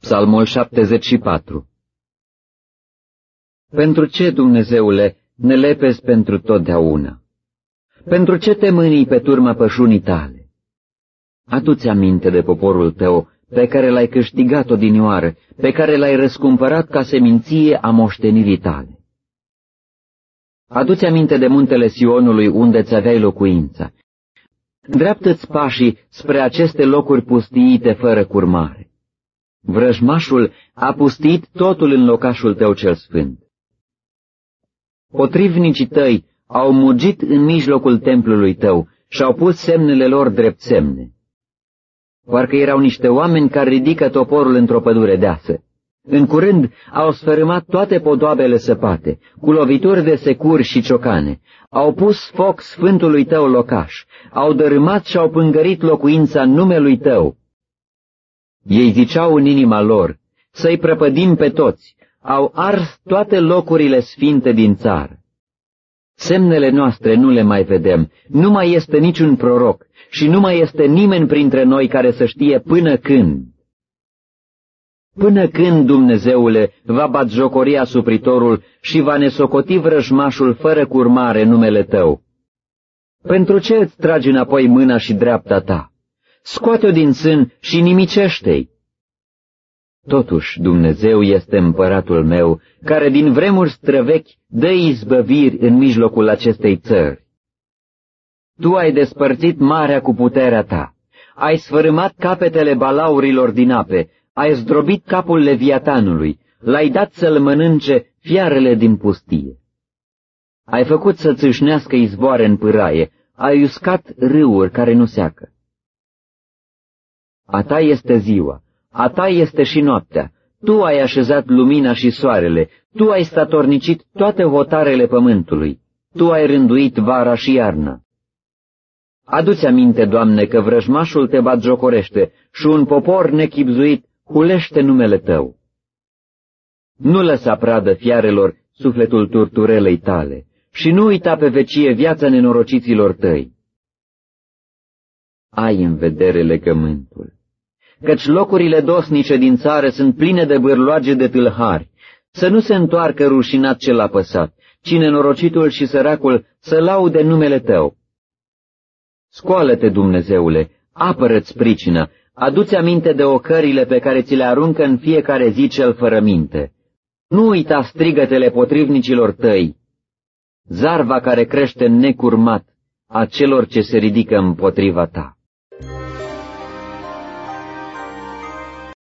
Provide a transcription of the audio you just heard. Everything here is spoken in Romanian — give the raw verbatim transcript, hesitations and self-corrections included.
Psalmul șaptezeci și patru. Pentru ce, Dumnezeule, ne lepezi pentru totdeauna? Pentru ce te mânii pe turma pășunii tale? Adu-ți aminte de poporul tău, pe care l-ai câștigat odinioară, pe care l-ai răscumpărat ca seminție a moștenirii tale. Adu-ți aminte de muntele Sionului, unde ți aveai locuința. Dreaptă-ți pașii spre aceste locuri pustiite fără curmare. Vrăjmașul a pustiit totul în locașul tău cel sfânt. Potrivnicii tăi au mugit în mijlocul templului tău și-au pus semnele lor drept semne. Parcă erau niște oameni care ridică toporul într-o pădure deasă. În curând au sfărâmat toate podoabele săpate, cu lovituri de securi și ciocane, au pus foc sfântului tău locaș, au dărâmat și au pângărit locuința numelui tău. Ei ziceau în inima lor, să-i prăpădim pe toți, au ars toate locurile sfinte din țară. Semnele noastre nu le mai vedem, nu mai este niciun proroc și nu mai este nimeni printre noi care să știe până când. Până când, Dumnezeule, va batjocori asupritorul și va nesocoti vrăjmașul fără curmare numele tău? Pentru ce îți tragi înapoi mâna și dreapta ta? Scoate-o din sân și nimicește-i. Totuși, Dumnezeu este împăratul meu, care din vremuri străvechi dă izbăviri în mijlocul acestei țări. Tu ai despărțit marea cu puterea ta, ai sfărâmat capetele balaurilor din ape, ai zdrobit capul leviatanului, l-ai dat să-l mănânce fiarele din pustie. Ai făcut să țâșnească izvoare în pâraie, ai uscat râuri care nu seacă. A ta este ziua, a ta este și noaptea, tu ai așezat lumina și soarele, tu ai statornicit toate hotarele pământului, tu ai rânduit vara și iarna. Adu-ți aminte, Doamne, că vrăjmașul te batjocorește și un popor nechibzuit hulește numele tău. Nu lăsa pradă fiarelor sufletul turturelei tale și nu uita pe vecie viața nenorociților tăi. Ai în vedere legământul, căci locurile dosnice din țară sunt pline de bârloage de tâlhari, să nu se întoarcă rușinat cel apăsat, ci nenorocitul și săracul să laude numele tău. Scoală-te, Dumnezeule, apără-ți pricina, adu-ți aminte de ocările pe care ți le aruncă în fiecare zi cel fără minte. Nu uita strigătele potrivnicilor tăi, zarva care crește necurmat a celor ce se ridică împotriva ta.